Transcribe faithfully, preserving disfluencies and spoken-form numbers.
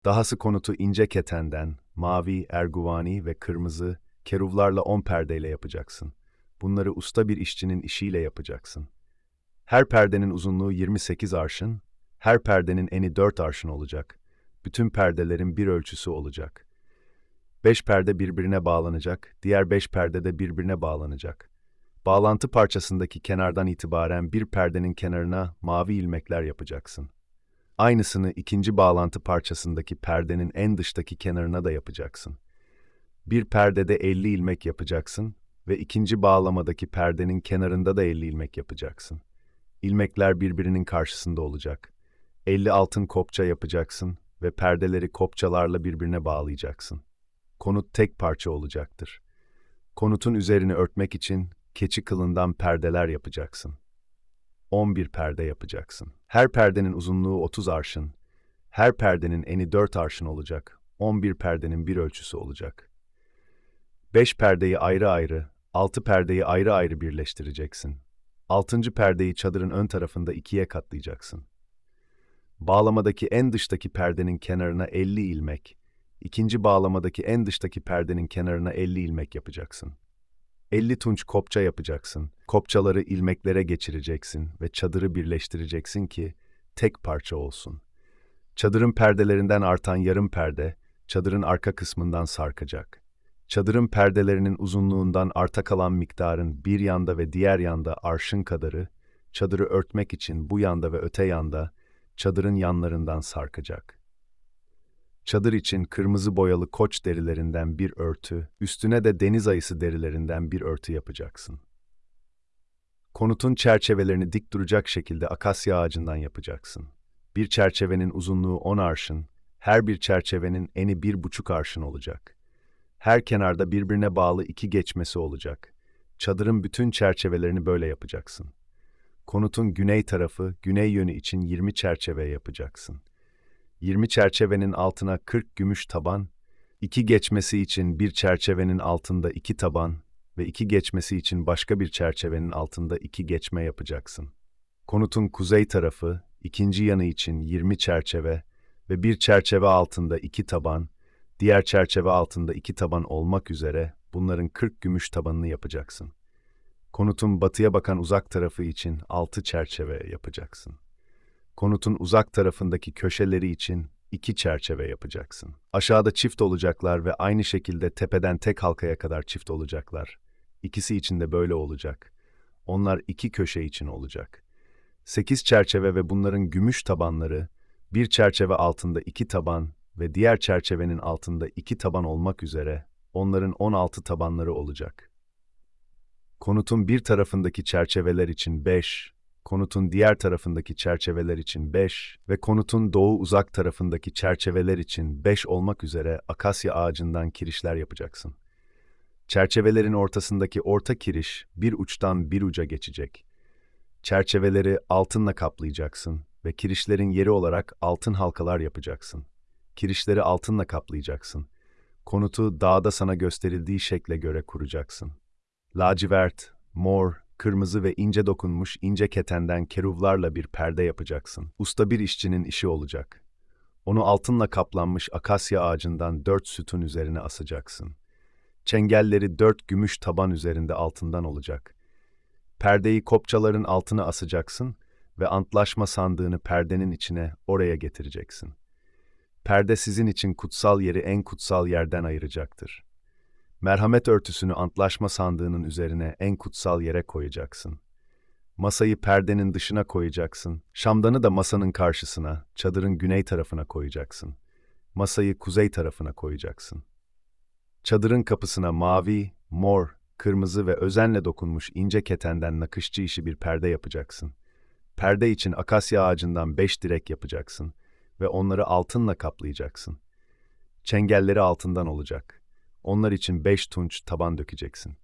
Dahası konutu ince ketenden, mavi, erguvani ve kırmızı keruvlarla on perdeyle yapacaksın. Bunları usta bir işçinin işiyle yapacaksın. Her perdenin uzunluğu yirmi sekiz arşın, her perdenin eni dört arşın olacak. Bütün perdelerin bir ölçüsü olacak. Beş perde birbirine bağlanacak, diğer beş perde de birbirine bağlanacak. Bağlantı parçasındaki kenardan itibaren bir perdenin kenarına mavi ilmekler yapacaksın. Aynısını ikinci bağlantı parçasındaki perdenin en dıştaki kenarına da yapacaksın. Bir perdede elli ilmek yapacaksın ve ikinci bağlamadaki perdenin kenarında da elli ilmek yapacaksın. İlmekler birbirinin karşısında olacak. elli altın kopça yapacaksın ve perdeleri kopçalarla birbirine bağlayacaksın. Konut tek parça olacaktır. Konutun üzerini örtmek için keçi kılından perdeler yapacaksın. on bir perde yapacaksın. Her perdenin uzunluğu otuz arşın, her perdenin eni dört arşın olacak, on bir perdenin bir ölçüsü olacak. beş perdeyi ayrı ayrı, altı perdeyi ayrı ayrı birleştireceksin. altıncı perdeyi çadırın ön tarafında ikiye katlayacaksın. Bağlamadaki en dıştaki perdenin kenarına elli ilmek, ikinci bağlamadaki en dıştaki perdenin kenarına elli ilmek yapacaksın. elli tunç kopça yapacaksın. Kopçaları ilmeklere geçireceksin ve çadırı birleştireceksin ki tek parça olsun. Çadırın perdelerinden artan yarım perde, çadırın arka kısmından sarkacak. Çadırın perdelerinin uzunluğundan arta kalan miktarın bir yanda ve diğer yanda arşın kadarı, çadırı örtmek için bu yanda ve öte yanda, çadırın yanlarından sarkacak. Çadır için kırmızı boyalı koç derilerinden bir örtü, üstüne de deniz ayısı derilerinden bir örtü yapacaksın. Konutun çerçevelerini dik duracak şekilde akasya ağacından yapacaksın. Bir çerçevenin uzunluğu on arşın, her bir çerçevenin eni bir buçuk arşın olacak. Her kenarda birbirine bağlı iki geçmesi olacak. Çadırın bütün çerçevelerini böyle yapacaksın. Konutun güney tarafı, güney yönü için yirmi çerçeve yapacaksın. yirmi çerçevenin altına kırk gümüş taban, iki geçmesi için bir çerçevenin altında iki taban ve iki geçmesi için başka bir çerçevenin altında iki geçme yapacaksın. Konutun kuzey tarafı, ikinci yanı için yirmi çerçeve ve bir çerçeve altında iki taban, diğer çerçeve altında iki taban olmak üzere bunların kırk gümüş tabanını yapacaksın. Konutun batıya bakan uzak tarafı için altı çerçeve yapacaksın. Konutun uzak tarafındaki köşeleri için iki çerçeve yapacaksın. Aşağıda çift olacaklar ve aynı şekilde tepeden tek halkaya kadar çift olacaklar. İkisi için de böyle olacak. Onlar iki köşe için olacak. Sekiz çerçeve ve bunların gümüş tabanları, bir çerçeve altında iki taban ve diğer çerçevenin altında iki taban olmak üzere onların on altı tabanları olacak. Konutun bir tarafındaki çerçeveler için beş, konutun diğer tarafındaki çerçeveler için beş ve konutun doğu uzak tarafındaki çerçeveler için beş olmak üzere akasya ağacından kirişler yapacaksın. Çerçevelerin ortasındaki orta kiriş bir uçtan bir uca geçecek. Çerçeveleri altınla kaplayacaksın ve kirişlerin yeri olarak altın halkalar yapacaksın. Kirişleri altınla kaplayacaksın. Konutu dağda sana gösterildiği şekle göre kuracaksın. Lacivert, mor, kırmızı ve ince dokunmuş ince ketenden keruvlarla bir perde yapacaksın. Usta bir işçinin işi olacak. Onu altınla kaplanmış akasya ağacından dört sütun üzerine asacaksın. Çengelleri dört gümüş taban üzerinde altından olacak. Perdeyi kopçaların altına asacaksın ve antlaşma sandığını perdenin içine oraya getireceksin. Perde sizin için kutsal yeri en kutsal yerden ayıracaktır. Merhamet örtüsünü antlaşma sandığının üzerine en kutsal yere koyacaksın. Masayı perdenin dışına koyacaksın. Şamdanı da masanın karşısına, çadırın güney tarafına koyacaksın. Masayı kuzey tarafına koyacaksın. Çadırın kapısına mavi, mor, kırmızı ve özenle dokunmuş ince ketenden nakışçı işi bir perde yapacaksın. Perde için akasya ağacından beş direk yapacaksın ve onları altınla kaplayacaksın. Çengelleri altından olacak. Onlar için beş tunç taban dökeceksin.